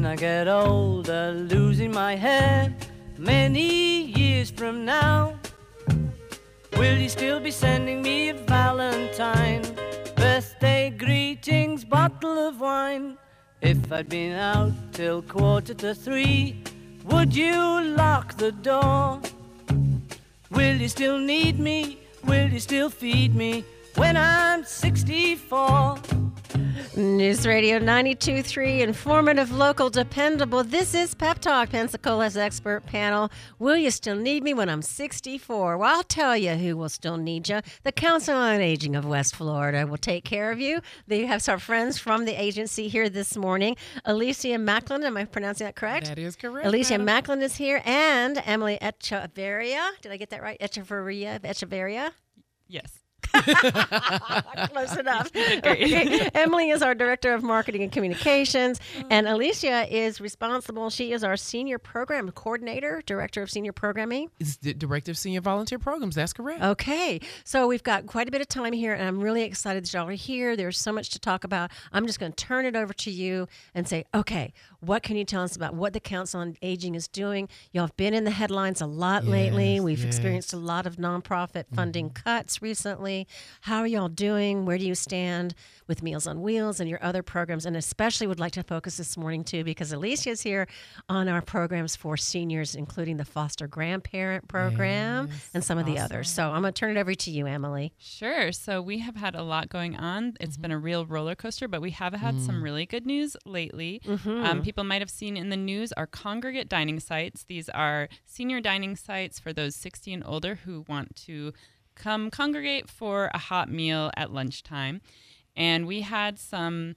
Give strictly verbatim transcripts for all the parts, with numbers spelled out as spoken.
I get older, losing my hair many years from now, will you still be sending me a Valentine, birthday greetings, bottle of wine? If I'd been out till quarter to three, would you lock the door? Will you still need me? Will you still feed me when I'm sixty-four? News Radio ninety-two point three, informative, local, dependable. This is Pep Talk, Pensacola's expert panel. Will you still need me when I'm sixty-four? Well, I'll tell you who will still need you. The Council on Aging of West Florida will take care of you. They have some friends from the agency here this morning. Alicia Macklin, am I pronouncing that correct? That is correct. Alicia madam. Macklin is here, and Emily Echeverria. Did I get that right? Echeverria? Echeverria? Yes. Close enough. Okay. Emily is our Director of Marketing and Communications, and Alicia is responsible. She is our Senior Program Coordinator, Director of Senior Programming. It's the Director of Senior Volunteer Programs. That's correct. Okay. So we've got quite a bit of time here, and I'm really excited that y'all are here. There's so much to talk about. I'm just going to turn it over to you and say, okay, what can you tell us about what the Council on Aging is doing? Y'all have been in the headlines a lot Yes, lately. We've yes. experienced a lot of nonprofit funding mm-hmm. cuts recently. How are y'all doing? Where do you stand with Meals on Wheels and your other programs? And especially would like to focus this morning, too, because Alicia is here on our programs for seniors, including the foster grandparent program Yes, and some of the awesome. others. So I'm going to turn it over to you, Emily. Sure. So we have had a lot going on. It's mm-hmm. been a real roller coaster, but we have had mm. some really good news lately. Mm-hmm. Um, people might have seen in the news our congregate dining sites. These are senior dining sites for those sixty and older who want to come congregate for a hot meal at lunchtime. And we had some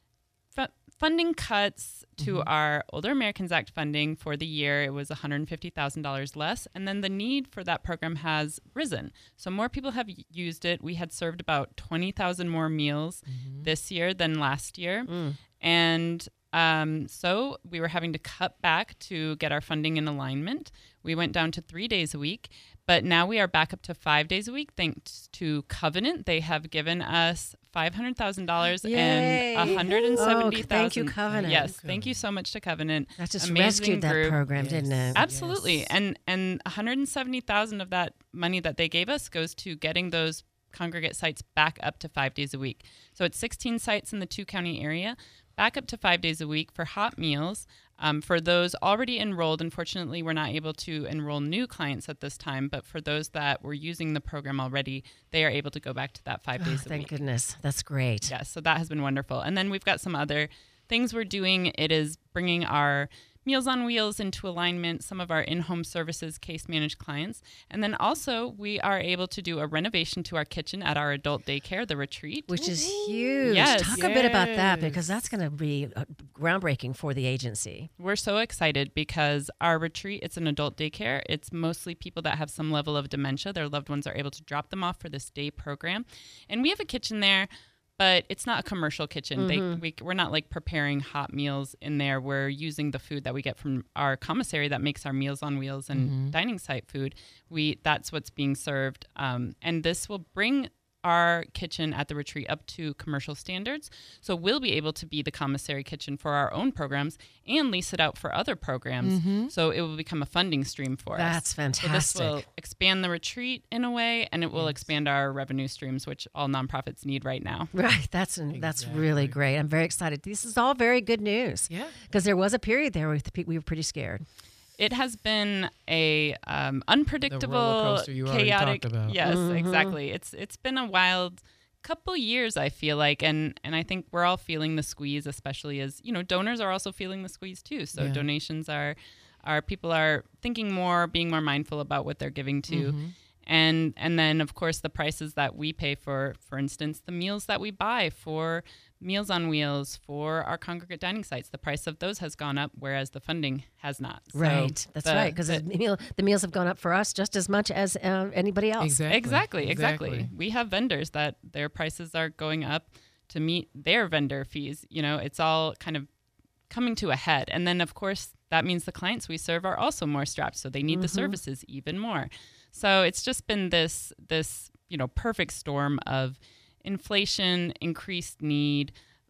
fu- funding cuts to mm-hmm. our Older Americans Act funding for the year. It was one hundred fifty thousand dollars less. And then the need for that program has risen. So more people have used it. We had served about twenty thousand more meals mm-hmm. this year than last year. Mm. And Um, so we were having to cut back to get our funding in alignment. We went down to three days a week, but now we are back up to five days a week thanks to Covenant. They have given us five hundred thousand dollars and one hundred seventy thousand dollars. Oh, thank you, Covenant. Yes, thank you so much to Covenant. That just Amazing rescued that group. program, yes. didn't it? Absolutely. Yes. And and one hundred seventy thousand dollars of that money that they gave us goes to getting those congregate sites back up to five days a week. So it's sixteen sites in the two-county area, back up to five days a week for hot meals. Um, for those already enrolled, unfortunately, we're not able to enroll new clients at this time, but for those that were using the program already, they are able to go back to that five days oh, a thank week. Thank goodness. That's great. Yes, so that has been wonderful. And then we've got some other things we're doing. It is bringing our Meals on Wheels into alignment, some of our in-home services case managed clients. And then also we are able to do a renovation to our kitchen at our adult daycare, the retreat. Which is huge. Yes. Talk yes. a bit about that, because that's going to be uh, groundbreaking for the agency. We're so excited because our retreat, it's an adult daycare. It's mostly people that have some level of dementia. Their loved ones are able to drop them off for this day program. And we have a kitchen there, but it's not a commercial kitchen. Mm-hmm. They, we, we're not like preparing hot meals in there. We're using the food that we get from our commissary that makes our Meals on Wheels and mm-hmm. dining site food. We That's what's being served. Um, and this will bring our kitchen at the retreat up to commercial standards. So we'll be able to be the commissary kitchen for our own programs and lease it out for other programs. Mm-hmm. So it will become a funding stream for That's us. That's fantastic. So this will expand the retreat in a way, and it will yes. expand our revenue streams, which all nonprofits need right now. Right. That's exactly. that's really great. I'm very excited. This is all very good news. Yeah. Because there was a period there where we were pretty scared. It has been a um, unpredictable, you chaotic. About. Yes, mm-hmm. exactly. It's it's been a wild couple years, I feel like, and and I think we're all feeling the squeeze, especially as you know, donors are also feeling the squeeze too. So yeah. donations are, are people are thinking more, being more mindful about what they're giving to. Mm-hmm. And and then, of course, the prices that we pay for, for instance, the meals that we buy for Meals on Wheels, for our congregate dining sites, the price of those has gone up, whereas the funding has not. Right. So That's the, right, because the, the, meal, the meals have gone up for us just as much as uh, anybody else. Exactly. Exactly, exactly. Exactly. We have vendors that their prices are going up to meet their vendor fees. You know, it's all kind of coming to a head. And then, of course, that means the clients we serve are also more strapped, so they need mm-hmm. the services even more. So it's just been this, this, you know, perfect storm of inflation, increased need,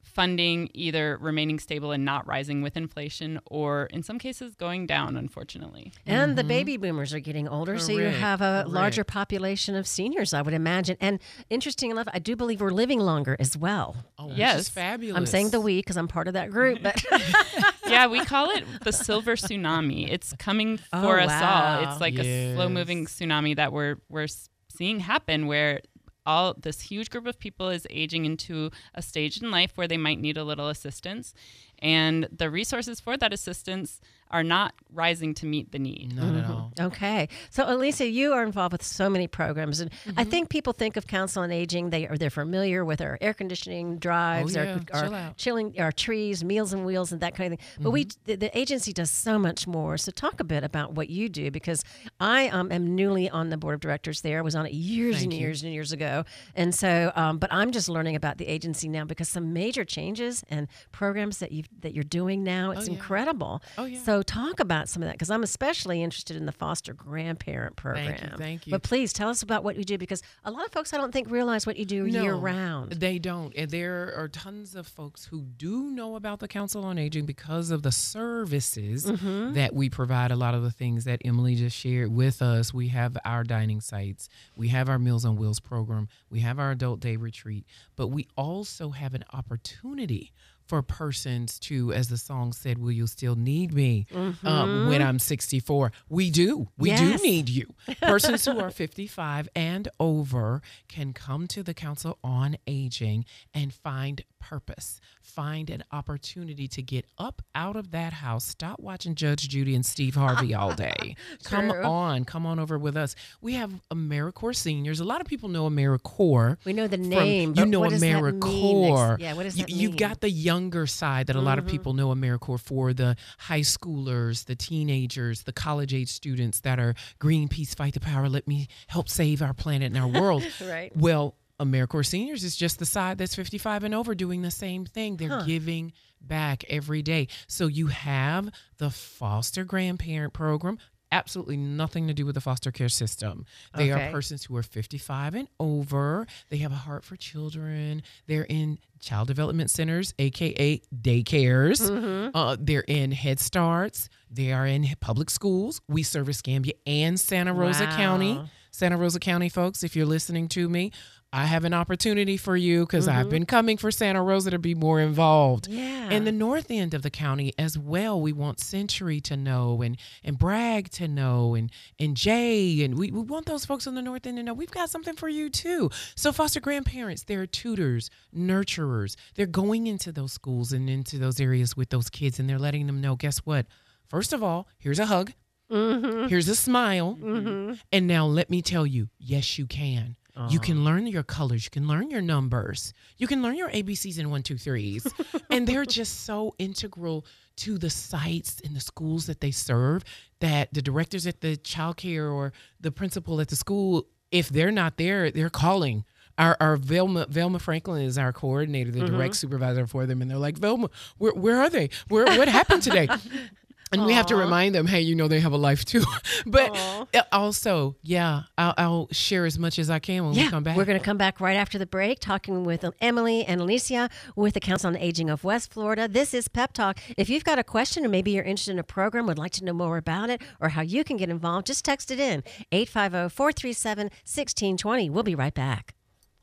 funding either remaining stable and not rising with inflation, or in some cases going down, unfortunately. And Mm-hmm. the baby boomers are getting older, so you Correct, have a correct. larger population of seniors, I would imagine. And interesting enough, I do believe we're living longer as well. Oh, which Yes. is fabulous. I'm saying the we because I'm part of that group, but Yeah, we call it the silver tsunami. It's coming for Oh, us wow. all. It's like a Yes. slow-moving tsunami that we're we're s- seeing happen, where all this huge group of people is aging into a stage in life where they might need a little assistance, and the resources for that assistance are not rising to meet the need. Not at all. Okay. So, Elisa, you are involved with so many programs. And Mm-hmm. I think people think of Council on Aging, they are they're familiar with our air conditioning drives, Oh, yeah. our, our Chill out. chilling, our trees, Meals and Wheels, and that kind of thing. But we, Mm-hmm. the, the agency does so much more. So, talk a bit about what you do, because I um, am newly on the board of directors there. I was on it years Thank and you. years and years ago. And so, um, but I'm just learning about the agency now because some major changes and programs that you that you're doing now, it's yeah. incredible. Oh, yeah. So, talk about some of that, because I'm especially interested in the foster grandparent program. Thank you, thank you. But please tell us about what you do, because a lot of folks I don't think realize what you do No, year round. They don't. And there are tons of folks who do know about the Council on Aging because of the services Mm-hmm. that we provide. A lot of the things that Emily just shared with us. We have our dining sites. We have our Meals on Wheels program. We have our adult day retreat. But we also have an opportunity for persons to, as the song said, will you still need me um, when I'm sixty-four? We do. We Yes. do need you. Persons who are fifty-five and over can come to the Council on Aging and find purpose, find an opportunity to get up out of that house, stop watching Judge Judy and Steve Harvey all day. Come True. on, come on over with us. We have AmeriCorps seniors. A lot of people know AmeriCorps. We know the from- name, you but know what does that mean AmeriCorps. next- yeah, what does that you, You've mean? got the younger side that a lot of people know AmeriCorps for, the high schoolers, the teenagers, the college age students that are Greenpeace, fight the power, let me help save our planet and our world. Right. Well, AmeriCorps Seniors is just the side that's fifty-five and over doing the same thing. They're Huh. giving back every day. So you have the foster grandparent program. Absolutely nothing to do with the foster care system. They Okay. are persons who are fifty-five and over. They have a heart for children. They're in child development centers, A K A daycares. Mm-hmm. Uh, they're in Head Starts. They are in public schools. We service Gambia and Santa Rosa Wow. County. Santa Rosa County folks, if you're listening to me, I have an opportunity for you because I've been coming for Santa Rosa to be more involved. Yeah. In the north end of the county as well, we want Century to know and and Bragg to know and and Jay, and we, we want those folks on the north end to know we've got something for you too. So foster grandparents, they're tutors, nurturers. They're going into those schools and into those areas with those kids, and they're letting them know, guess what? First of all, here's a hug. Mm-hmm. Here's a smile. Mm-hmm. And now let me tell you, yes, you can. You can learn your colors. You can learn your numbers. You can learn your A B Cs and one, two, threes. And they're just so integral to the sites and the schools that they serve that the directors at the childcare or the principal at the school, if they're not there, they're calling. Our, our Velma, Velma Franklin is our coordinator, the direct supervisor for them. And they're like, Velma, where, where are they? Where, what happened today? And we have to remind them, hey, you know, they have a life too. But Aw. uh, also, yeah, I'll, I'll share as much as I can when Yeah, we come back. we're going to come back right after the break, talking with Emily and Alicia with the Council on Aging of West Florida. This is Pep Talk. If you've got a question or maybe you're interested in a program, would like to know more about it or how you can get involved, just text it in, eight five zero, four three seven, one six two zero. We'll be right back.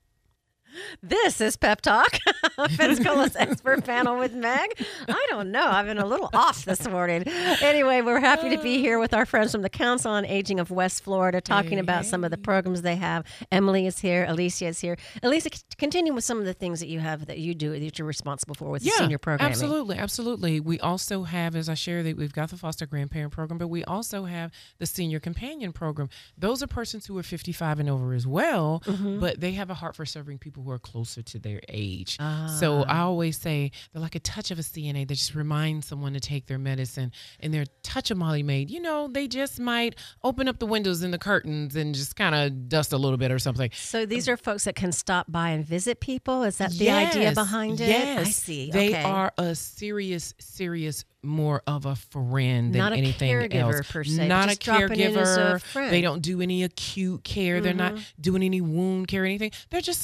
This is Pep Talk, Pensacola's expert panel with Meg. I don't know. I've been a little off this morning. Anyway, we're happy to be here with our friends from the Council on Aging of West Florida, talking Hey, about some of the programs they have. Emily is here. Alicia is here. Alicia, c- continue with some of the things that you have that you do that you're responsible for with the senior programming. Absolutely, absolutely. We also have, as I shared, that we've got the foster grandparent program, but we also have the senior companion program. Those are persons who are fifty-five and over as well, Mm-hmm. but they have a heart for serving people who are closer to their age. So I always say they're like a touch of a C N A that just reminds someone to take their medicine, and they're a touch of Molly Maid. You know, they just might open up the windows and the curtains and just kind of dust a little bit or something. So these are folks that can stop by and visit people? Is that the idea Yes, behind it? Yes. I see. They Okay. are a serious, serious, more of a friend than Not a anything caregiver else. per se, but Not a just dropping in as a caregiver. friend. They don't do any acute care. They're not doing any wound care or anything. They're just someone who's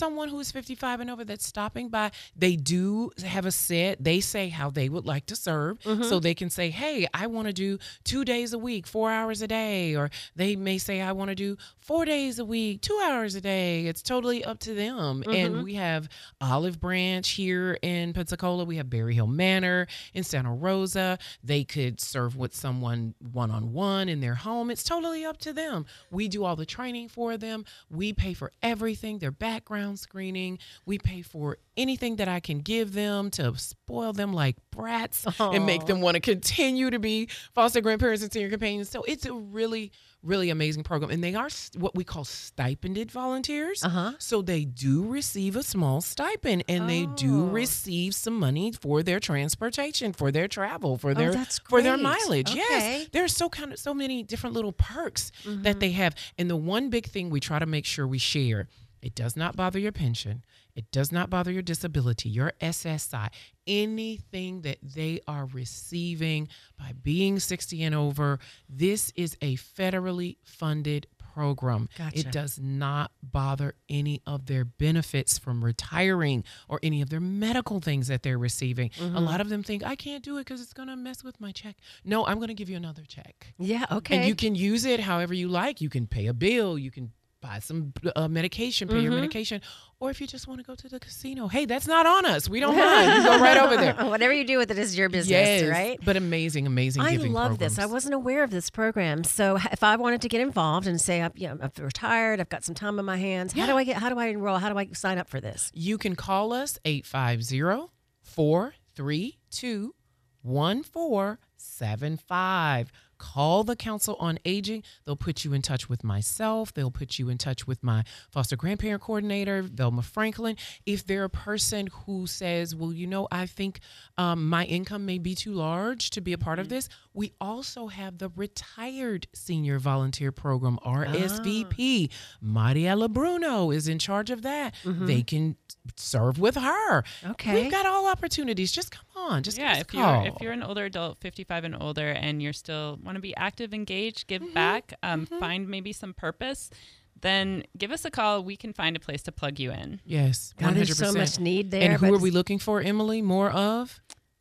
is fifty-five and over that's stopping by, they do have a set. They say how they would like to serve. Mm-hmm. So they can say, hey, I want to do two days a week, four hours a day. Or they may say, I want to do four days a week, two hours a day. It's totally up to them. Mm-hmm. And we have Olive Branch here in Pensacola. We have Berry Hill Manor in Santa Rosa. They could serve with someone one-on-one in their home. It's totally up to them. We do all the training for them. We pay for everything, their background screening. We pay for anything that I can give them to spoil them like brats Aww. and make them want to continue to be foster grandparents and senior companions. So it's a really, really amazing program. And they are what we call stipended volunteers. Uh-huh. So they do receive a small stipend, and oh. they do receive some money for their transportation, for their travel, for their oh, that's for their great. mileage. Okay. Yes. There's so kind of so many different little perks mm-hmm. that they have. And the one big thing we try to make sure we share, it does not bother your pension. It does not bother your disability, your S S I, anything that they are receiving by being sixty and over. This is a federally funded program. Gotcha. It does not bother any of their benefits from retiring or any of their medical things that they're receiving. Mm-hmm. A lot of them think, I can't do it because it's going to mess with my check. No, I'm going to give you another check. Yeah, okay. And you can use it however you like. You can pay a bill. You can buy some uh, medication, pay mm-hmm. your medication. Or if you just want to go to the casino, hey, that's not on us. We don't mind. You go right over there. Whatever you do with it is your business, yes, right? But amazing, amazing I giving love programs. this. I wasn't aware of this program. So if I wanted to get involved and say, you know, I'm retired, I've got some time on my hands, yeah. how do I get? How do I enroll? How do I sign up for this? You can call us eight five zero, four three two, one four seven five. Call the Council on Aging. They'll put you in touch with myself. They'll put you in touch with my foster grandparent coordinator, Velma Franklin. If they're a person who says, well, you know, I think um, my income may be too large to be a part mm-hmm. of this, we also have the Retired Senior Volunteer Program, R S V P. Ah. Mariela Bruno is in charge of that. Mm-hmm. They can serve with her. Okay. We've got all opportunities. Just come on. Just yeah, give us if a call. you're if you're an older adult, fifty-five and older, and you're still want to be active, engaged, give mm-hmm. back, um, mm-hmm. find maybe some purpose, then give us a call. We can find a place to plug you in. Yes, God, one hundred percent. there's so much need there. And who are we looking for, Emily? More of?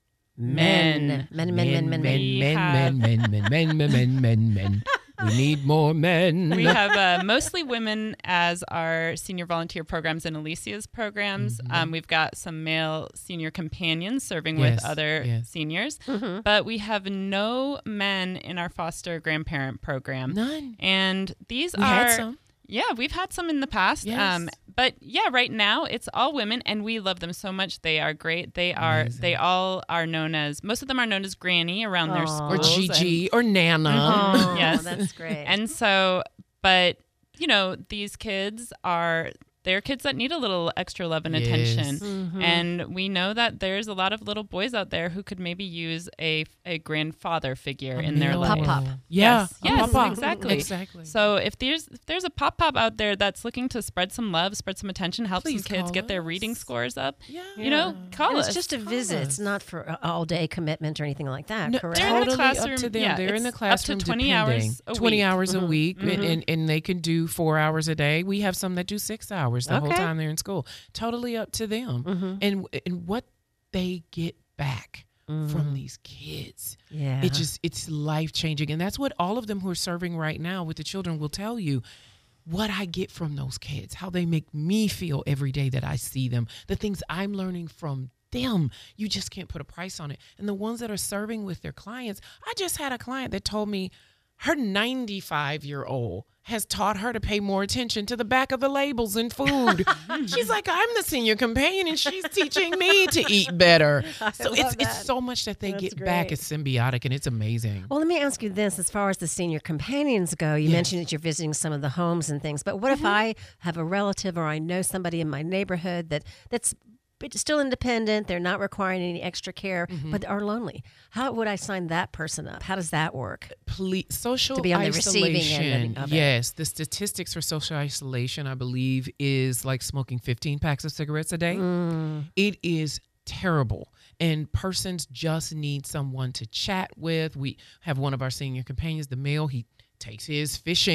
Men. Men, men, men, men, men. Men, men, men, men, men, men, men, men, men. We need more men. We have uh, mostly women as our senior volunteer programs and Alicia's programs. Mm-hmm. Um, we've got some male senior companions serving yes, with other yes. seniors. Mm-hmm. But we have no men in our foster grandparent program. None. And these we are... had some. Yeah, we've had some in the past. Yes. Um, but yeah, right now it's all women, and we love them so much. They are great. They are. Amazing. They all are known as. Most of them are known as Granny around their Aww. Or schools. Gigi or Nana. Oh, Yes. that's great. And so, but you know, these kids are. They're kids that need a little extra love and Yes. attention. Mm-hmm. And we know that there's a lot of little boys out there who could maybe use a, a grandfather figure in their life. Pop-pop. Yeah. Yes, a yes, pop-pop. exactly. Exactly. So if there's if there's a pop pop out there that's looking to spread some love, spread some attention, help Please some kids call get their us. reading scores up, Yeah. you know, call And us. it's just a Call visit. us. It's not for an all-day commitment or anything like that, No, correct? They're in the totally classroom, up to them. yeah, They're in the it's up to classroom twenty depending. hours a twenty week. hours a Mhm. week, Mhm. and, and, and they can do four hours a day. We have some that do six hours the whole Okay. time they're in school. Totally up to them. Mm-hmm. And and what they get back Mhm. from these kids. Yeah. It just it's life changing. And that's what all of them who are serving right now with the children will tell you. What I get from those kids, how they make me feel every day that I see them, the things I'm learning from them. You just can't put a price on it. And the ones that are serving with their clients, I just had a client that told me her ninety-five-year-old has taught her to pay more attention to the back of the labels in food. She's like, I'm the senior companion, and she's teaching me to eat better. So love it's that. it's so much that they That's get back. great. It's symbiotic, and it's amazing. Well, let me ask you this. As far as the senior companions go, you Yes. mentioned that you're visiting some of the homes and things, but what Mm-hmm. if I have a relative or I know somebody in my neighborhood that that's but still independent, they're not requiring any extra care, Mm-hmm. but are lonely? How would I sign that person up? How does that work? Ple- social To be on the isolation. receiving end of it. Yes, the statistics for social isolation, I believe, is like smoking fifteen packs of cigarettes a day. Mm. It is terrible. And persons just need someone to chat with. We have one of our senior companions, the male, he takes his fishing.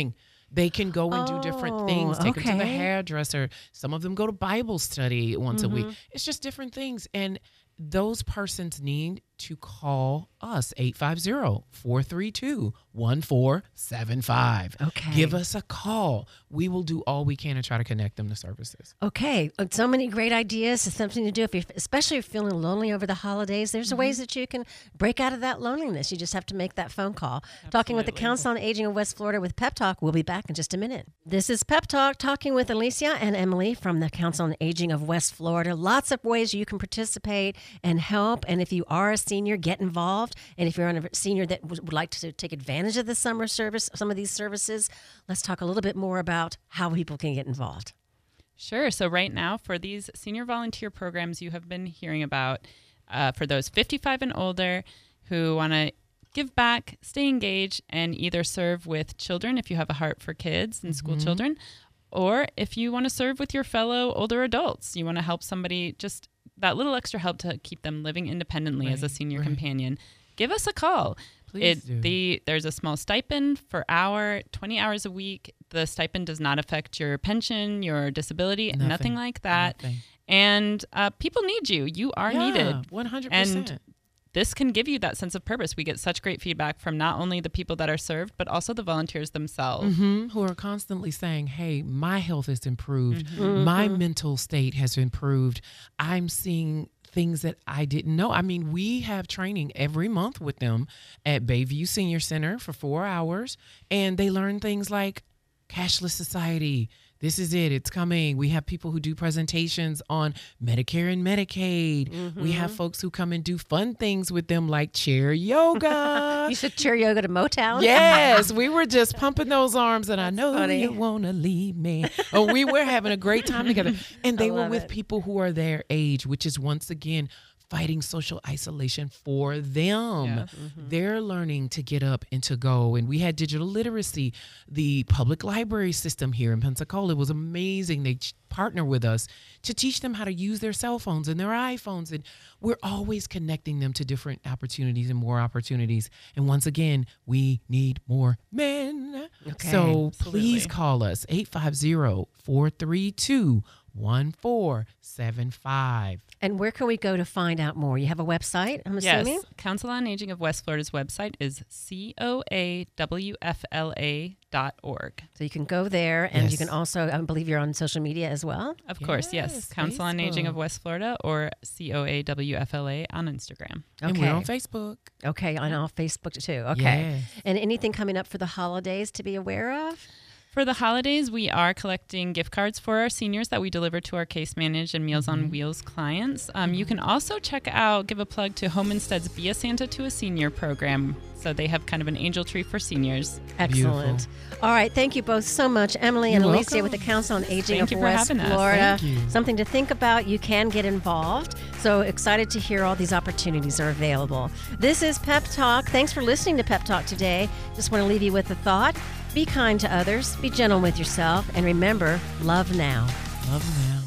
They can go and do different things. Take them to the okay. hairdresser. Some of them go to Bible study once Mm-hmm. a week. It's just different things. And those persons need to call us, eight five zero, four three two, one four seven five. Okay. Give us a call. We will do all we can to try to connect them to services. Okay, uh, so many great ideas. It's something to do, if you're, especially if you're feeling lonely over the holidays. There's ways that you can break out of that loneliness. You just have to make that phone call. Talking with the Absolutely. Council on Aging of West Florida with Pep Talk. We'll be back in just a minute. This is Pep Talk, talking with Alicia and Emily from the Council on Aging of West Florida. Lots of ways you can participate and help. And if you are a senior, get involved. And if you're a senior that would would like to take advantage of the summer service, some of these services, let's talk a little bit more about how people can get involved. Sure. So right now, for these senior volunteer programs you have been hearing about, uh, for those fifty-five and older who want to give back, stay engaged, and either serve with children if you have a heart for kids and school children, or if you want to serve with your fellow older adults, you want to help somebody, just that little extra help to keep them living independently as a Right, senior right. companion, give us a call. Please It, do. the there's a small stipend for hour, twenty hours a week. The stipend does not affect your pension, your disability, nothing, Nothing. like that. Nothing. And uh, people need you. You are Yeah, needed. one hundred And percent. this can give you that sense of purpose. We get such great feedback from not only the people that are served, but also the volunteers themselves. hmm who are constantly saying, hey, my health has improved. My mental state has improved. I'm seeing things that I didn't know. I mean, we have training every month with them at Bayview Senior Center for four hours, and they learn things like cashless society. This is it. It's coming. We have people who do presentations on Medicare and Medicaid. We have folks who come and do fun things with them like chair yoga. You should chair yoga to Motown. Yes, we were just pumping those arms, and I know funny. you want to leave me. Oh, we were having a great time together. And they were love with it. people who are their age, which is once again fighting social isolation for them. Yeah. They're learning to get up and to go. And we had digital literacy. The public library system here in Pensacola was amazing. They ch- partner with us to teach them how to use their cell phones and their iPhones. And we're always connecting them to different opportunities and more opportunities. And once again, we need more men. Okay. So please Absolutely. call us, eight five zero, four three two, one four seven five. And where can we go to find out more? You have a website, I'm assuming? Yes, Council on Aging of West Florida's website is C O A W F L A dot org. So you can go there, and you Yes. can also, I believe you're on social media as well. Of course, yes. Yes, Council on Aging of Facebook. West Florida, or C O A W F L A on Instagram. And Okay. we're on Facebook. Okay, on all Facebook too. Okay. Yes. And anything coming up for the holidays to be aware of? For the holidays, we are collecting gift cards for our seniors that we deliver to our case managed and Meals on Wheels clients. Um, you can also check out, give a plug to Home Instead's Be a Santa to a Senior program. So they have kind of an angel tree for seniors. Excellent. All right. Thank you both so much, Emily and You're Alicia welcome. with the Council on Aging Thank of you for West having us. Florida. Thank you. Something to think about. You can get involved. So excited to hear all these opportunities are available. This is Pep Talk. Thanks for listening to Pep Talk today. Just want to leave you with a thought. Be kind to others. Be gentle with yourself. And remember, love now. Love now.